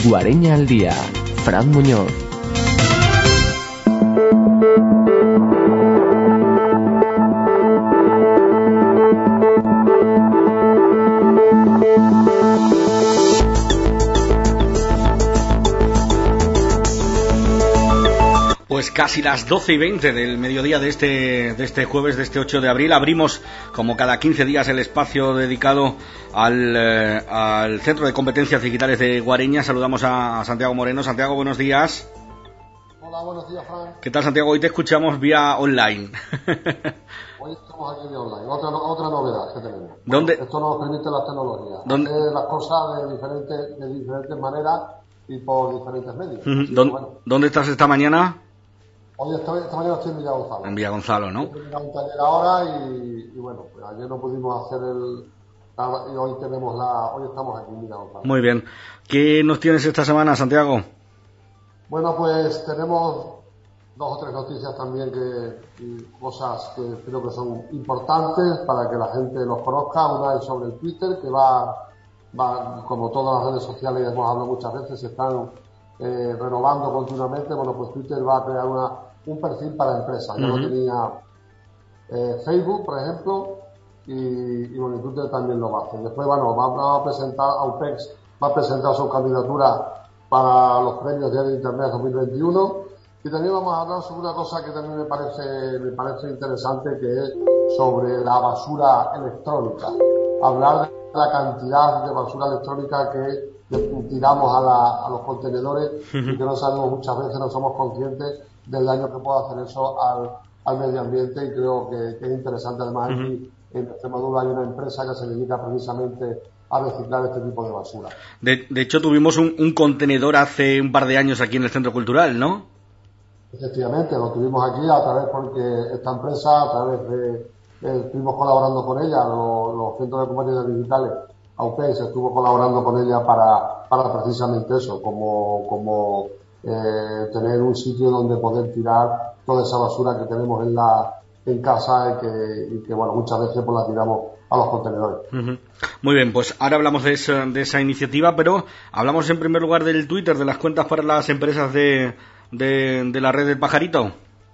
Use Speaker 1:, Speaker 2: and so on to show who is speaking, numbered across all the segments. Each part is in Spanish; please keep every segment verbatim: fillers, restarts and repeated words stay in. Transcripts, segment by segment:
Speaker 1: Guareña al día. Fran Muñoz.
Speaker 2: Pues casi las doce y veinte del mediodía de este, de este jueves, de este ocho de abril, abrimos como cada quince días el espacio dedicado al, eh, al Centro de Competencias Digitales de Guareña. Saludamos a, a Santiago Moreno. Santiago, buenos días.
Speaker 3: Hola, buenos días, Fran.
Speaker 2: ¿Qué tal, Santiago? Hoy te escuchamos vía online.
Speaker 3: Hoy estamos aquí vía online. Otra, otra novedad que tenemos.
Speaker 2: ¿Dónde?
Speaker 3: Bueno, esto nos permite las tecnologías.
Speaker 2: ¿Dónde?
Speaker 3: Hacer las cosas de diferentes, de diferentes maneras y por diferentes medios.
Speaker 2: Uh-huh. ¿Dónde, bueno. ¿Dónde estás esta mañana?
Speaker 3: Hoy esta, esta mañana estoy en Villa Gonzalo.
Speaker 2: En Villa Gonzalo, ¿no?
Speaker 3: Estoy en un taller ahora y, y bueno, pues ayer no pudimos hacer el... Y hoy tenemos la... Hoy estamos aquí en Villa Gonzalo.
Speaker 2: Muy bien. ¿Qué nos tienes esta semana, Santiago?
Speaker 3: Bueno, pues tenemos dos o tres noticias también que... Y cosas que creo que son importantes para que la gente los conozca. Una es sobre el Twitter, que va... va como todas las redes sociales, hemos hablado muchas veces, se están... Eh, renovando continuamente. Bueno, pues Twitter va a crear una, un perfil para empresas. Ya uh-huh. lo tenía eh, Facebook, por ejemplo, y, y bueno, Twitter también lo va a hacer. Después, bueno, va, va a presentar, Aupex va a presentar su candidatura para los premios Día de Internet dos mil veintiuno, y también vamos a hablar sobre una cosa que también me parece, me parece interesante, que es sobre la basura electrónica. Hablar de la cantidad de basura electrónica que tiramos a, la, a los contenedores uh-huh. y que no sabemos muchas veces, no somos conscientes del daño que puede hacer eso al, al medio ambiente, y creo que, que es interesante. Además, uh-huh. aquí en Extremadura hay una empresa que se dedica precisamente a reciclar este tipo de basura.
Speaker 2: De, de hecho, tuvimos un, un contenedor hace un par de años aquí en el Centro Cultural, ¿no?
Speaker 3: Efectivamente, lo tuvimos aquí a través, porque esta empresa, a través de, eh, estuvimos colaborando con ella, los, los centros de competencias digitales, Aupex estuvo colaborando con ella para, para precisamente eso, como, como eh, tener un sitio donde poder tirar toda esa basura que tenemos en la en casa y que, y que bueno, muchas veces pues la tiramos a los contenedores.
Speaker 2: Uh-huh. Muy bien, pues ahora hablamos de esa, de esa iniciativa, pero hablamos en primer lugar del Twitter, de las cuentas para las empresas de, de, de la red del Pajarito.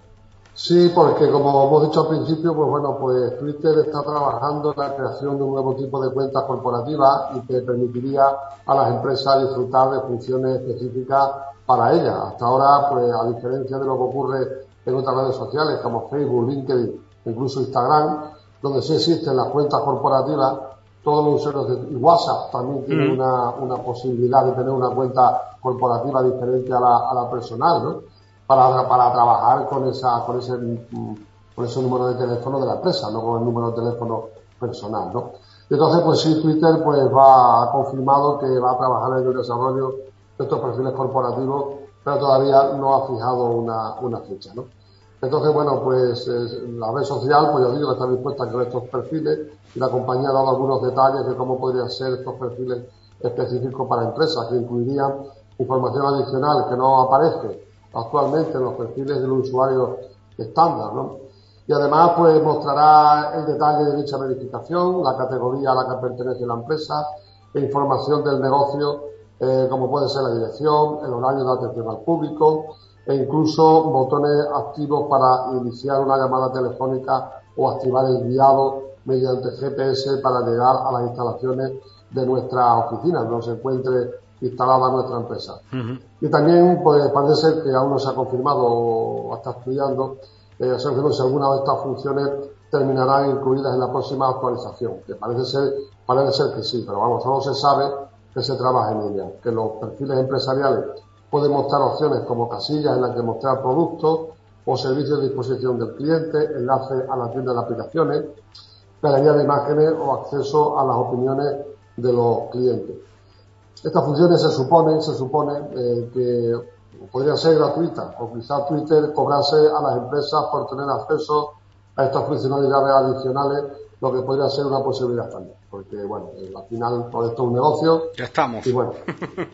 Speaker 3: Sí, porque como hemos dicho al principio, pues bueno, pues Twitter está trabajando en la creación de un nuevo tipo de cuentas corporativas y que permitiría a las empresas disfrutar de funciones específicas para ellas. Hasta ahora, pues a diferencia de lo que ocurre en otras redes sociales como Facebook, LinkedIn, incluso Instagram, donde sí existen las cuentas corporativas, todos los usuarios de WhatsApp también tienen mm. una, una posibilidad de tener una cuenta corporativa diferente a la, a la personal, ¿no? Para, para trabajar con esa con ese con ese número de teléfono de la empresa, no con el número de teléfono personal, ¿no? Entonces, pues sí, Twitter pues va ha confirmado que va a trabajar en el desarrollo de estos perfiles corporativos, pero todavía no ha fijado una, una fecha, ¿no? Entonces, bueno, pues eh, la red social, pues yo digo que está dispuesta a crear estos perfiles, y la compañía ha dado algunos detalles de cómo podrían ser estos perfiles específicos para empresas, que incluirían información adicional que no aparece actualmente en los perfiles del usuario estándar, ¿no? Y además, pues mostrará el detalle de dicha verificación, la categoría a la que pertenece la empresa, e información del negocio, eh, como puede ser la dirección, el horario de atención al público, e incluso botones activos para iniciar una llamada telefónica o activar el guiado mediante G P S para llegar a las instalaciones de nuestra oficina, donde se encuentre instalada nuestra empresa. Uh-huh. Y también, pues parece ser que aún no se ha confirmado o está estudiando, eh, si alguna de estas funciones terminarán incluidas en la próxima actualización, que parece ser, parece ser que sí, pero vamos, solo se sabe que se trabaja en ella, que los perfiles empresariales pueden mostrar opciones como casillas en las que mostrar productos o servicios de disposición del cliente, enlace a la tienda de aplicaciones, galería de imágenes o acceso a las opiniones de los clientes. Estas funciones se supone, se supone eh, que podrían ser gratuitas, o quizás Twitter cobrase a las empresas por tener acceso a estas funcionalidades adicionales, lo que podría ser una posibilidad también, porque bueno, al final todo esto es un negocio.
Speaker 2: Ya estamos.
Speaker 3: Y bueno,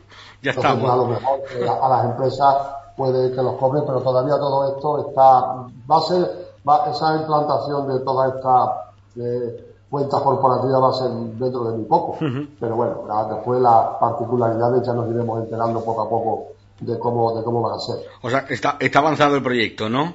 Speaker 2: ya
Speaker 3: entonces,
Speaker 2: estamos.
Speaker 3: Pues, a lo mejor eh, a las empresas puede que los cobren, pero todavía todo esto está, va a ser, va, esa implantación de toda esta, de, cuentas corporativas va a ser dentro de muy poco. Uh-huh. Pero bueno, la, después las particularidades ya nos iremos enterando poco a poco de cómo de cómo van a ser.
Speaker 2: O sea, está, está avanzado el proyecto, ¿no?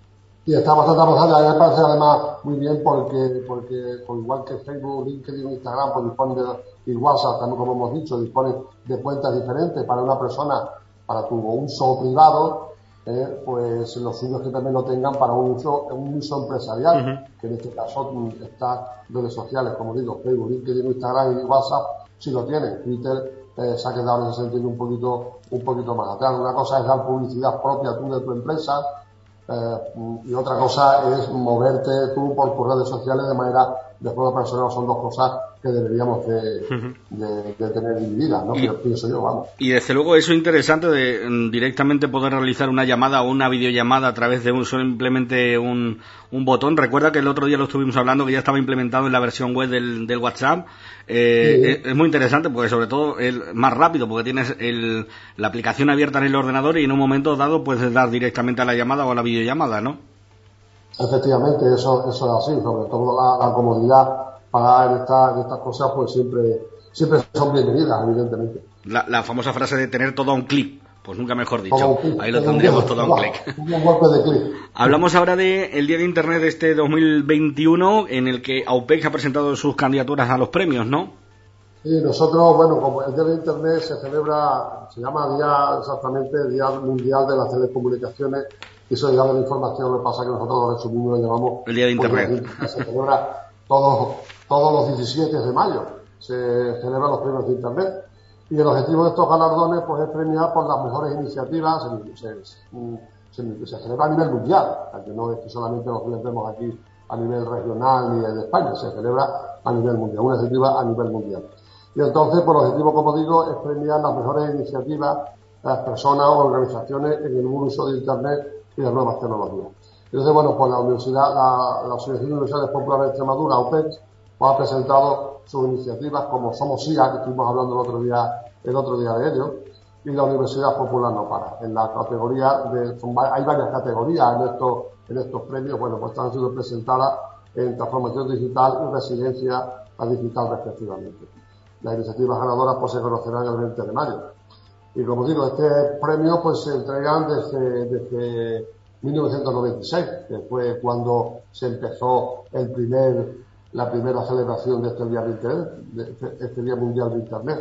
Speaker 3: Y está bastante avanzado. A mí me parece además muy bien porque, porque por igual que Facebook, LinkedIn, Instagram, pues disponen de, y WhatsApp, también como hemos dicho, disponen de cuentas diferentes para una persona, para tu uso privado, eh, pues los suyos que también lo tengan para un uso, un uso empresarial, uh-huh. que en este caso está redes sociales, como digo, Facebook, LinkedIn, Instagram y WhatsApp, si lo tienen. Twitter eh, se ha quedado en ese sentido un poquito, un poquito más atrás. Una cosa es dar publicidad propia tú de tu empresa, Eh, y otra cosa es moverte tú por tus redes sociales de manera de forma personal. Son dos cosas que deberíamos de, de, de tener divididas, ¿no? Y, pienso yo, vamos.
Speaker 2: Y desde luego eso es interesante de directamente poder realizar una llamada o una videollamada a través de un simplemente un, un botón. Recuerda que el otro día lo estuvimos hablando, que ya estaba implementado en la versión web del, del WhatsApp. Eh, sí. es, es muy interesante porque sobre todo es más rápido porque tienes el, la aplicación abierta en el ordenador y en un momento dado puedes dar directamente a la llamada o a la videollamada, ¿no?
Speaker 3: Efectivamente, eso, eso es así. Sobre todo la, la comodidad para en estas, estas cosas pues siempre siempre son bienvenidas, evidentemente.
Speaker 2: La, la famosa frase de tener todo a un clic, pues nunca mejor dicho. Clic, ahí lo tendríamos todo a un clic.
Speaker 3: Un golpe de clic.
Speaker 2: Hablamos ahora del Día de Internet de este dos mil veintiuno, en el que AUPEX ha presentado sus candidaturas a los premios, ¿no?
Speaker 3: Sí, nosotros, bueno, como el Día de Internet se celebra, se llama día exactamente Día Mundial de las Telecomunicaciones y Sociedad de la Información. Lo que pasa es que nosotros lo resumimos y lo llamamos
Speaker 2: el Día de Internet.
Speaker 3: Pues, se celebra todos, todos los diecisiete de mayo, se celebran los premios de Internet. Y el objetivo de estos galardones pues es premiar por las mejores iniciativas. Se, se, se, se celebra a nivel mundial, que no es que solamente lo celebremos aquí a nivel regional ni de España, se celebra a nivel mundial, una iniciativa a nivel mundial. Y entonces, pues el objetivo, como digo, es premiar las mejores iniciativas de las personas o organizaciones en el buen uso de Internet y las nuevas tecnologías. Entonces, bueno, pues la Universidad, la, la Asociación de Universidades Populares de Extremadura, AUPEX, pues ha presentado sus iniciativas como Somos I A, que estuvimos hablando el otro día, el otro día de ello, y la Universidad Popular No Para. En la categoría de, son, hay varias categorías en estos, en estos premios, bueno, pues han sido presentadas en transformación digital y resiliencia digital respectivamente. Las iniciativas ganadoras pues se conocerán el veinte de mayo. Y como digo, este premio pues se entregan desde, desde mil novecientos noventa y seis, que fue cuando se empezó el primer, la primera celebración de este Día de Internet, de este, este Día Mundial de Internet.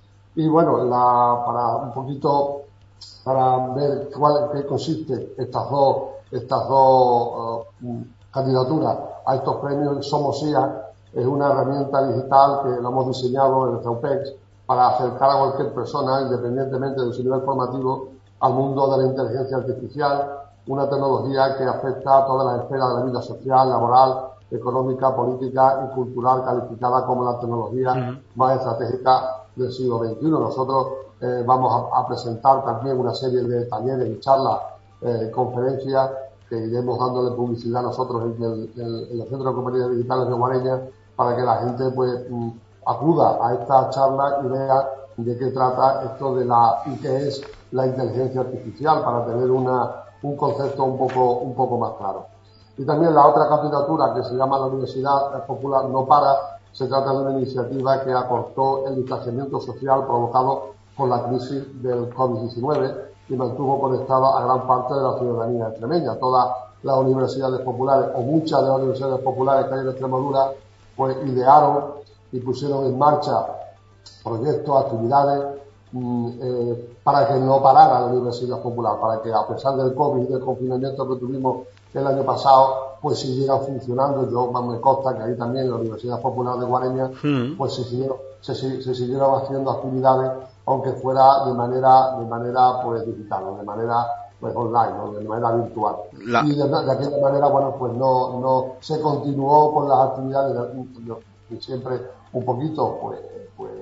Speaker 3: Y bueno, la, para un poquito, para ver cuál, qué consiste estas dos, estas dos uh, candidaturas a estos premios, Somos I A es una herramienta digital que lo hemos diseñado en el AUPEX para acercar a cualquier persona, independientemente de su nivel formativo, al mundo de la inteligencia artificial, una tecnología que afecta a todas las esferas de la vida social, laboral, económica, política y cultural, calificada como la tecnología uh-huh. más estratégica del siglo veintiuno. Nosotros eh, vamos a, a presentar también una serie de talleres y charlas, eh, conferencias, que iremos dándole publicidad nosotros en el, en el Centro de Competencias Digitales de Guareña, para que la gente pues acuda a esta charla y vea de qué trata esto de la y qué es la inteligencia artificial, para tener una un concepto un poco un poco más claro. Y también la otra candidatura, que se llama la Universidad Popular No Para, se trata de una iniciativa que acortó el distanciamiento social provocado por la crisis del COVID diecinueve y mantuvo conectada a gran parte de la ciudadanía extremeña. Todas las universidades populares, o muchas de las universidades populares que hay en Extremadura, pues idearon y pusieron en marcha proyectos, actividades mmm, eh, para que no parara la Universidad Popular, para que a pesar del COVID y del confinamiento que tuvimos el año pasado, pues siguieran funcionando. Yo me consta que ahí también en la Universidad Popular de Guareña, mm. pues se siguieron, se, se siguieron haciendo actividades, aunque fuera de manera, de manera pues digital, o de manera pues online, ¿no? De manera virtual. La... Y de, de aquella manera, bueno, pues no, no se continuó con las actividades de, de siempre un poquito, pues, pues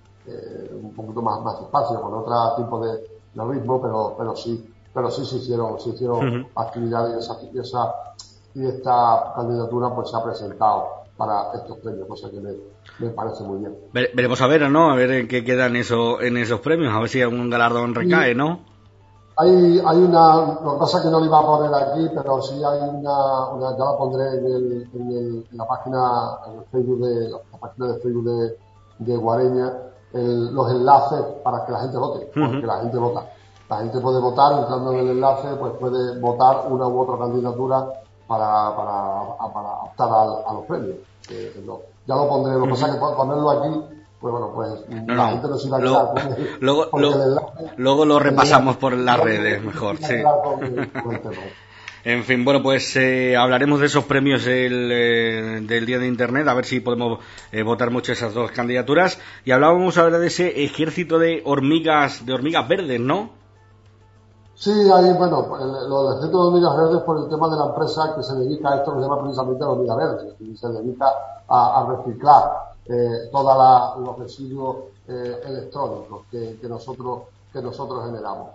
Speaker 3: eh, un poquito más, más despacio, con otro tipo de, de ritmo, pero, pero sí, pero sí se hicieron, se hicieron uh-huh. actividades y esa, y esa, y esta candidatura pues se ha presentado para estos premios, cosa que me, me parece muy bien.
Speaker 2: Veremos a ver, ¿no? A ver en qué quedan eso, en esos premios, a ver si algún galardón recae, ¿no?
Speaker 3: Hay, hay una, lo que pasa es que no lo iba a poner aquí, pero sí hay una, una ya la pondré en, el, en, el, en la página, en el Facebook de, la página de Facebook de, de Guareña, el, los enlaces para que la gente vote, porque uh-huh. la gente vota. La gente puede votar, entrando en el enlace, pues puede votar una u otra candidatura para, para, para optar a, a los premios. Eh, no, ya lo pondré, lo que uh-huh. pasa es que ponerlo aquí, pues bueno, pues
Speaker 2: no,
Speaker 3: la
Speaker 2: no.
Speaker 3: gente no se irá a
Speaker 2: luego,
Speaker 3: quedar con el,
Speaker 2: luego,
Speaker 3: con
Speaker 2: luego,
Speaker 3: el enlace,
Speaker 2: luego lo repasamos por las
Speaker 3: no,
Speaker 2: redes mejor, sí.
Speaker 3: Con el, con el tema.
Speaker 2: En fin, bueno, pues eh, hablaremos de esos premios el, eh, del Día de Internet, a ver si podemos eh, votar mucho esas dos candidaturas. Y hablábamos ahora de ese ejército de hormigas, de hormigas verdes, ¿no?
Speaker 3: Sí, hay, bueno, el, lo del ejército de hormigas verdes por el tema de la empresa que se dedica a esto que se llama precisamente la hormiga verde, y se dedica a, a reciclar eh, todos los residuos eh, electrónicos que, que nosotros que nosotros generamos.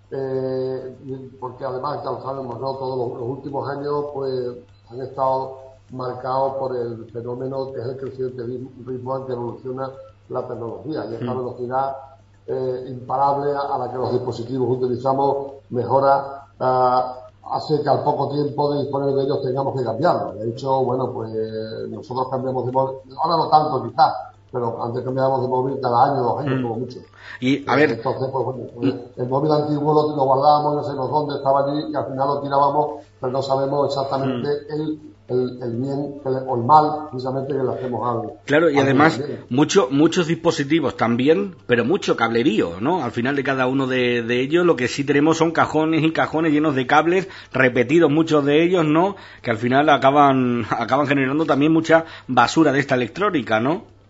Speaker 3: Eh, porque además, ya lo sabemos, ¿no? Todos los, los últimos años pues han estado marcados por el fenómeno que es el creciente ritmo al que evoluciona la tecnología, y esta velocidad eh, imparable a la que los dispositivos utilizamos mejora, eh, hace que al poco tiempo de disponer de ellos tengamos que cambiarlos. De hecho, bueno, pues nosotros cambiamos de móvil, ahora no tanto quizás, pero antes cambiábamos de móvil cada año, dos años, mm. como mucho.
Speaker 2: Y, a ver...
Speaker 3: Entonces, pues bueno, pues, el móvil antiguo lo, lo guardábamos, no sabemos dónde estaba allí, y al final lo tirábamos, pero no sabemos exactamente mm. el, el, el bien el, o el mal, precisamente, que le hacemos al...
Speaker 2: Claro, y
Speaker 3: al
Speaker 2: además, mucho, muchos dispositivos también, pero mucho cablerío, ¿no? Al final de cada uno de, de ellos, lo que sí tenemos son cajones y cajones llenos de cables, repetidos muchos de ellos, ¿no? Que al final acaban, acaban generando también mucha basura de esta electrónica, ¿no?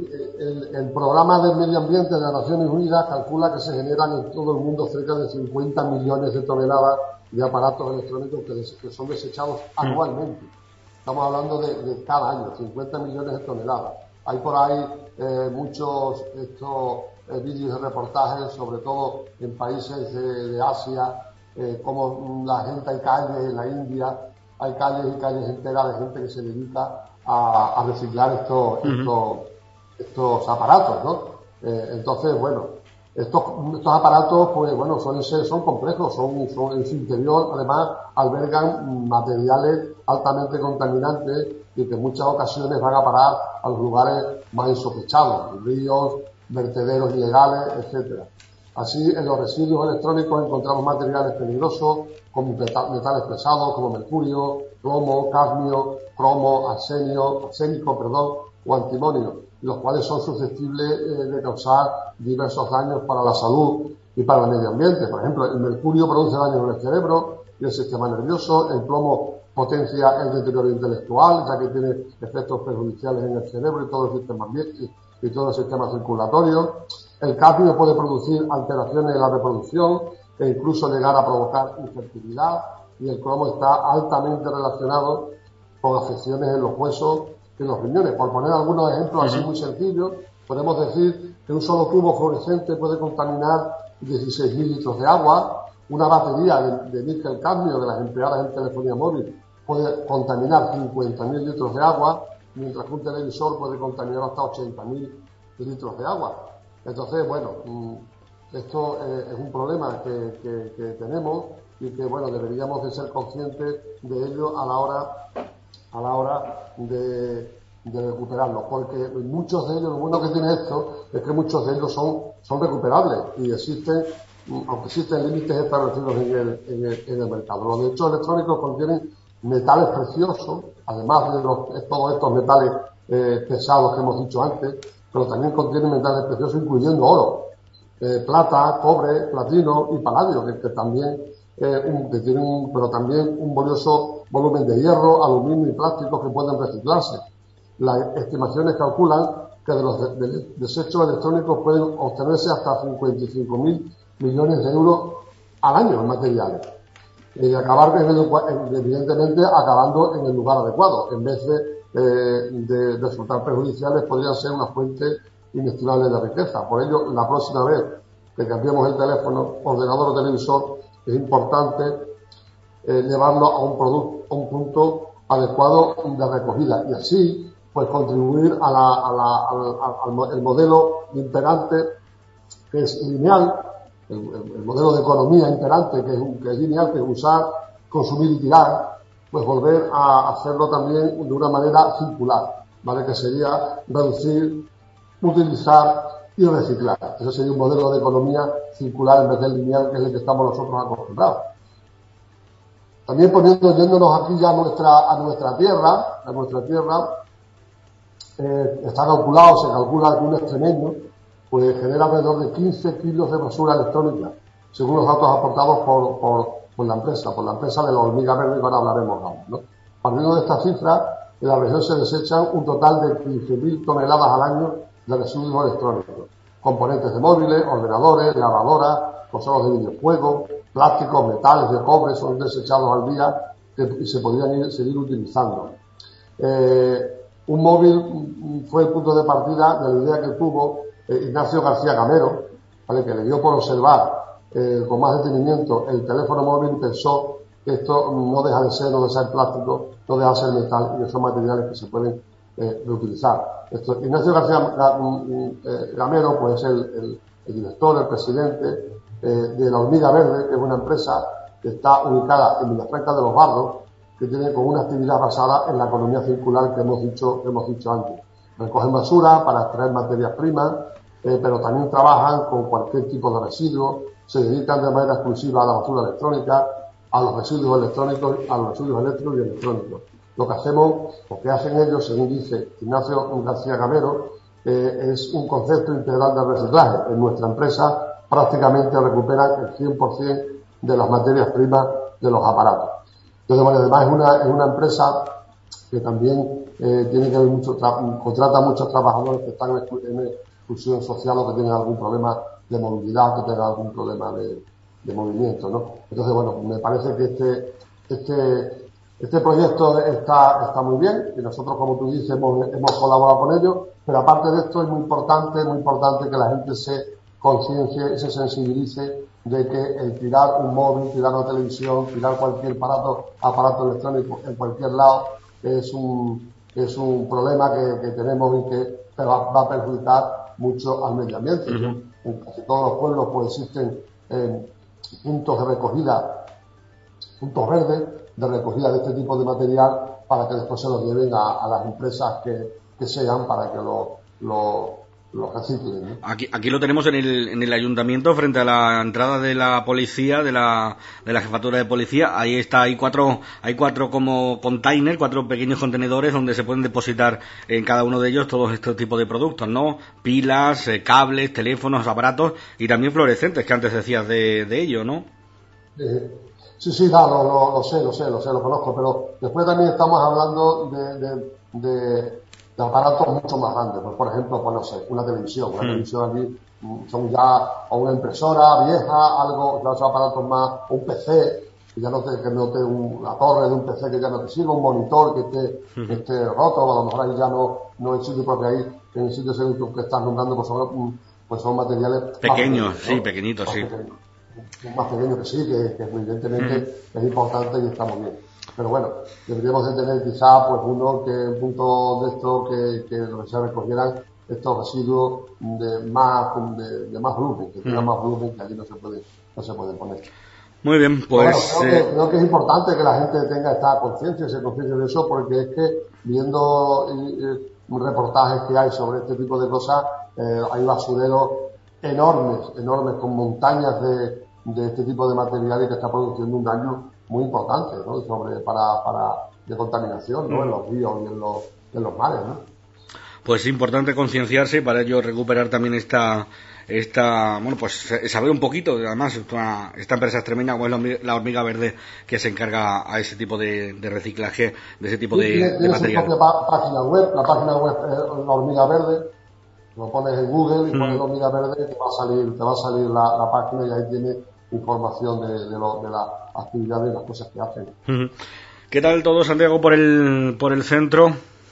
Speaker 3: El, el programa del medio ambiente de las Naciones Unidas calcula que se generan en todo el mundo cerca de cincuenta millones de toneladas de aparatos electrónicos que, des, que son desechados anualmente. Estamos hablando de, de cada año, cincuenta millones de toneladas. Hay por ahí eh, muchos estos eh, vídeos y reportajes, sobre todo en países de, de Asia, eh, como la gente, hay calles en la India, hay calles y calles enteras de gente que se dedica a, a reciclar estos, uh-huh. estos estos aparatos, ¿no? Eh, entonces, bueno, estos, estos aparatos, pues bueno, suelen ser, son complejos, son, son en su interior, además, albergan materiales altamente contaminantes y que en muchas ocasiones van a parar a los lugares más insospechados, ríos, vertederos ilegales, etcétera. Así, en los residuos electrónicos encontramos materiales peligrosos, como metales pesados, como mercurio, plomo, cadmio, cromo, arsenio, arsénico, perdón, o antimonio, los cuales son susceptibles eh, de causar diversos daños para la salud y para el medio ambiente. Por ejemplo, el mercurio produce daños en el cerebro y el sistema nervioso, el plomo potencia el deterioro intelectual, ya que tiene efectos perjudiciales en el cerebro y todo el sistema y, y todo el sistema circulatorio. El cadmio puede producir alteraciones en la reproducción e incluso llegar a provocar infertilidad, y el cromo está altamente relacionado con afecciones en los huesos y en los riñones. Por poner algunos ejemplos así muy sencillos, podemos decir que un solo tubo fluorescente puede contaminar dieciséis mil litros de agua, una batería de, de níquel cadmio de las empleadas en telefonía móvil puede contaminar cincuenta mil litros de agua, mientras que un televisor puede contaminar hasta ochenta mil litros de agua. Entonces, bueno, esto eh, es un problema que, que, que tenemos y que, bueno, deberíamos de ser conscientes de ello a la hora a la hora de, de recuperarlos, porque muchos de ellos, lo bueno que tiene esto es que muchos de ellos son, son recuperables y existen, aunque existen límites establecidos en el, en el, en el mercado. Los desechos electrónicos contienen metales preciosos, además de los, todos estos metales eh, pesados que hemos dicho antes, pero también contienen metales preciosos incluyendo oro, eh, plata, cobre, platino y paladio, que, que también eh, un, que tienen un, pero también un valioso volumen de hierro, aluminio y plásticos que pueden reciclarse. Las estimaciones calculan que de los de, de, desechos electrónicos pueden obtenerse hasta cincuenta y cinco mil millones de euros al año en materiales. Y acabar, evidentemente, acabando en el lugar adecuado. En vez de, eh, de resultar perjudiciales, podrían ser una fuente inestimable de riqueza. Por ello, la próxima vez que cambiemos el teléfono, ordenador o televisor, es importante eh, llevarlo a un producto, a un punto adecuado de recogida, y así pues contribuir a la, a la, al, al, al modelo imperante, que es lineal, el, el modelo de economía imperante, que es, que es lineal, que es usar, consumir y tirar, pues volver a hacerlo también de una manera circular, ¿vale? Que sería reducir, utilizar y reciclar. Ese sería un modelo de economía circular en vez del lineal, que es el que estamos nosotros acostumbrados. También poniendo, yéndonos aquí ya a nuestra, a nuestra tierra, a nuestra tierra, eh, está calculado, se calcula que un extremeño, pues genera alrededor de quince kilos de basura electrónica, según los datos aportados por, por, por la empresa, por la empresa de la hormiga verde, que ahora hablaremos ahora, ¿no? Partiendo de esta cifra, en la región se desechan un total de quince mil toneladas al año de residuos electrónicos, componentes de móviles, ordenadores, lavadoras, consolas de videojuegos, plásticos, metales de cobre son desechados al día que se podrían ir, seguir utilizando. Eh, un móvil fue el punto de partida de la idea que tuvo eh, Ignacio García Camero, ¿vale? Que le dio por observar eh, con más detenimiento el teléfono móvil y pensó que esto no deja de ser, no deja de ser plástico, no deja de ser metal y que son materiales que se pueden eh, reutilizar. Esto, Ignacio García Camero, pues es el, el, el director, el presidente eh, de la Hormiga Verde, que es una empresa que está ubicada en Vilafranca de los Bardos, que tiene con una actividad basada en la economía circular que hemos dicho, que hemos dicho antes. Recogen basura para extraer materias primas, eh, pero también trabajan con cualquier tipo de residuo, se dedican de manera exclusiva a la basura electrónica, a los residuos electrónicos, a los residuos eléctricos y electrónicos. Lo que hacemos, lo que hacen ellos, según dice Ignacio García Camero, eh, es un concepto integral de reciclaje. En nuestra empresa prácticamente recuperan el cien por ciento de las materias primas de los aparatos. Entonces, bueno, además es una, es una empresa que también eh, tiene que ver mucho, tra- contrata a muchos trabajadores que están en, exclu- en exclusión social o que tienen algún problema de movilidad, que tengan algún problema de, de movimiento, ¿no? Entonces, bueno, me parece que este, este, este proyecto está, está muy bien y nosotros, como tú dices, hemos, hemos colaborado con ellos, pero aparte de esto es muy importante, muy importante que la gente se conciencie, se sensibilice de que el tirar un móvil, tirar una televisión, tirar cualquier aparato, aparato electrónico en cualquier lado es un, es un problema que, que tenemos y que va, va a perjudicar mucho al medio ambiente. Uh-huh. En casi todos los pueblos pues existen eh, puntos de recogida, puntos verdes de recogida de este tipo de material para que después se los lleven a, a las empresas que, que sean para que lo, lo los reciclen, ¿no?
Speaker 2: Aquí, aquí lo tenemos en el, en el ayuntamiento, frente a la entrada de la policía, de la, de la jefatura de policía. Ahí está, hay cuatro, hay cuatro como containers, cuatro pequeños contenedores donde se pueden depositar en cada uno de ellos todos estos tipos de productos, ¿no? Pilas, eh, cables, teléfonos, aparatos y también fluorescentes, que antes decías de, de ello, ¿no?
Speaker 3: Eh, sí, sí, claro, lo, lo sé, lo sé, lo sé, lo conozco, pero después también estamos hablando de, de, de de aparatos mucho más grandes, pues por ejemplo, pues no sé, una televisión, una mm. televisión aquí son ya, o una impresora vieja, algo, ya son aparatos más, un P C, que ya no te, que no te, una torre de un P C que ya no te sirva, un monitor que esté, mm. que esté roto, o a lo mejor ahí ya no, no en sitio propio ahí, en el sitio que estás nombrando, pues son, pues son materiales
Speaker 2: pequeños,
Speaker 3: pequeños,
Speaker 2: sí,
Speaker 3: ¿no?
Speaker 2: pequeñitos,
Speaker 3: más
Speaker 2: sí.
Speaker 3: Pequeños, más pequeños que sí, que, que evidentemente mm. es importante y está muy bien. Pero bueno, deberíamos de tener quizá pues uno que un punto de esto que, que se recogieran estos residuos de más de, de más volumen, que tengan mm. más volumen, que allí no se puede no se pueden poner.
Speaker 2: Muy bien, pues
Speaker 3: bueno, creo,
Speaker 2: eh...
Speaker 3: que, creo que es importante que la gente tenga esta conciencia, se conciencie de eso, porque es que viendo eh, reportajes que hay sobre este tipo de cosas, eh, hay basureros enormes, enormes con montañas de, de este tipo de materiales que está produciendo un daño muy importante, ¿no? Sobre, para, para, de contaminación, ¿no? Mm. En los ríos y en los, en los mares, ¿no?
Speaker 2: Pues es importante concienciarse, para ello recuperar también esta, esta, bueno, pues saber un poquito, además, esta, esta empresa extremeña como es la hormiga, la hormiga verde, que se encarga a ese tipo de, de reciclaje, de ese tipo
Speaker 3: sí,
Speaker 2: de,
Speaker 3: tiene,
Speaker 2: de
Speaker 3: tiene
Speaker 2: material.
Speaker 3: Tiene su propia página web, la página web es la hormiga verde, lo pones en Google y mm. pones la hormiga verde y te va a salir, te va a salir la, la página y ahí tiene información de, de, lo, de las actividades y las cosas que hacen.
Speaker 2: ¿Qué tal todo, Santiago, por el por el centro?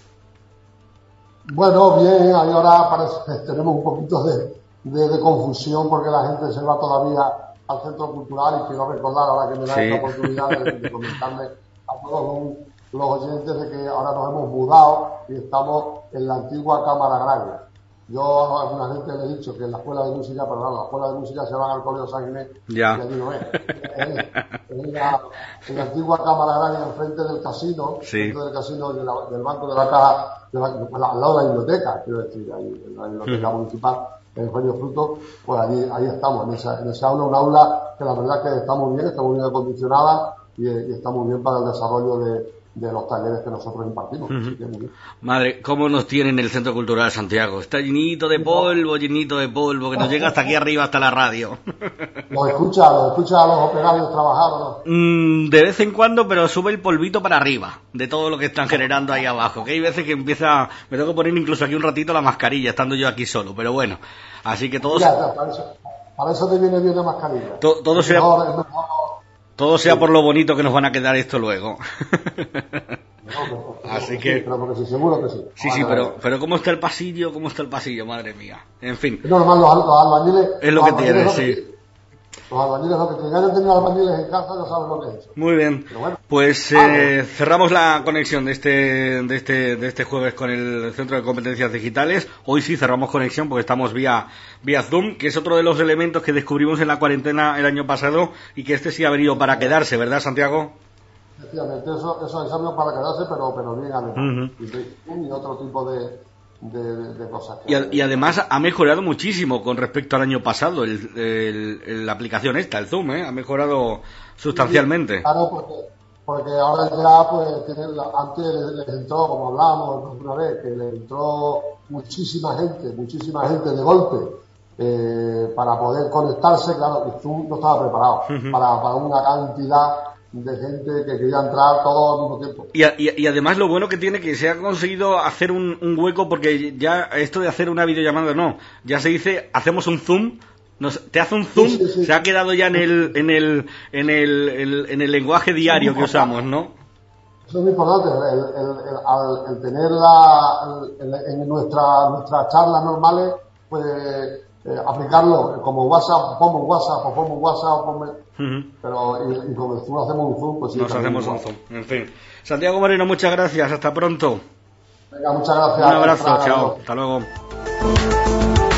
Speaker 3: Bueno, bien, ahí ahora parece, tenemos un poquito de, de, de confusión porque la gente se va todavía al centro cultural y quiero recordar ahora que me da sí. esta oportunidad de, de comentarle a todos los, los oyentes de que ahora nos hemos mudado y estamos en la antigua Cámara Agraria. Yo a alguna gente le he dicho que en la escuela de música, pero no, la escuela de música se van al Colegio San Ginés,
Speaker 2: ya.
Speaker 3: Y allí no es. Es, es la, en la antigua Cámara Agraria, enfrente del casino,
Speaker 2: sí.
Speaker 3: Enfrente del casino de la, del Banco de la Caja, de la, al lado de la biblioteca, quiero decir, ahí, en la biblioteca uh-huh. municipal, en Eugenio Fruto, pues allí, ahí estamos, en esa, en esa aula, un aula que la verdad que está muy bien, está muy bien acondicionada y, y está muy bien para el desarrollo de de los talleres que nosotros impartimos.
Speaker 2: Uh-huh.
Speaker 3: Así que muy bien.
Speaker 2: Madre, cómo nos tienen el Centro Cultural Santiago. Está llenito de polvo, llenito de polvo, que nos llega hasta aquí arriba, hasta la radio.
Speaker 3: ¿Los escucha, los escucha a los operarios trabajar o no?
Speaker 2: Mm, de vez en cuando, pero sube el polvito para arriba, de todo lo que están generando ahí abajo. Que hay veces que empieza, me tengo que poner incluso aquí un ratito la mascarilla, estando yo aquí solo, pero bueno. Así que todos...
Speaker 3: Ya, para, eso, para eso te viene bien la mascarilla.
Speaker 2: To, todo sea...
Speaker 3: Mejor, es mejor,
Speaker 2: Todo sea por lo bonito que nos van a quedar esto luego.
Speaker 3: No, pero,
Speaker 2: Así
Speaker 3: sí,
Speaker 2: que...
Speaker 3: Pero porque sí, seguro que sí.
Speaker 2: Sí, sí, pero, pero ¿cómo está el pasillo? ¿Cómo está el pasillo? Madre mía. En fin.
Speaker 3: Es normal, los, los albañiles...
Speaker 2: Es lo
Speaker 3: los
Speaker 2: que tiene, sí.
Speaker 3: Que, los albañiles, lo que tienen. Ya tenido albañiles en casa, no saben lo que es eso.
Speaker 2: Muy bien.
Speaker 3: Bueno.
Speaker 2: Pues eh, ah, cerramos la conexión de este, de este, de este jueves con el Centro de Competencias Digitales. Hoy sí cerramos conexión porque estamos vía, vía Zoom, que es otro de los elementos que descubrimos en la cuarentena el año pasado y que este sí ha venido para quedarse, ¿verdad, Santiago?
Speaker 3: Efectivamente, eso, eso es algo para quedarse, pero, pero bien además.
Speaker 2: Uh-huh.
Speaker 3: Y, y otro tipo de, de, de cosas.
Speaker 2: Que... Y, y además ha mejorado muchísimo con respecto al año pasado el, el, el, la aplicación esta, el Zoom, ¿eh? Ha mejorado sustancialmente.
Speaker 3: Sí, claro, porque, porque ahora ya, pues, tienen la, antes les, les entró, como hablábamos una vez, que les entró muchísima gente, muchísima gente de golpe. Eh, para poder conectarse, claro, y Zoom no estaba preparado uh-huh. para, para una cantidad de gente que quería entrar todo al mismo tiempo.
Speaker 2: Y, y, y además lo bueno que tiene que se ha conseguido hacer un, un hueco, porque ya esto de hacer una videollamada no, ya se dice hacemos un zoom, nos, te hace un zoom, sí, sí, sí. Se ha quedado ya en el en el en el, el en el lenguaje diario que usamos, ¿no?
Speaker 3: Eso es muy importante, el, el, el, el, el tener la, el, el, en nuestra, nuestras charlas normales, pues eh, aplicarlo como WhatsApp, pongo WhatsApp, o pongo WhatsApp, o pongo... Uh-huh. Pero y, y con el Zoom hacemos un Zoom, pues sí.
Speaker 2: Nos hacemos un Zoom, en fin. Santiago Moreno, muchas gracias, hasta pronto.
Speaker 3: Venga, muchas gracias.
Speaker 2: Un abrazo, chao, hasta luego.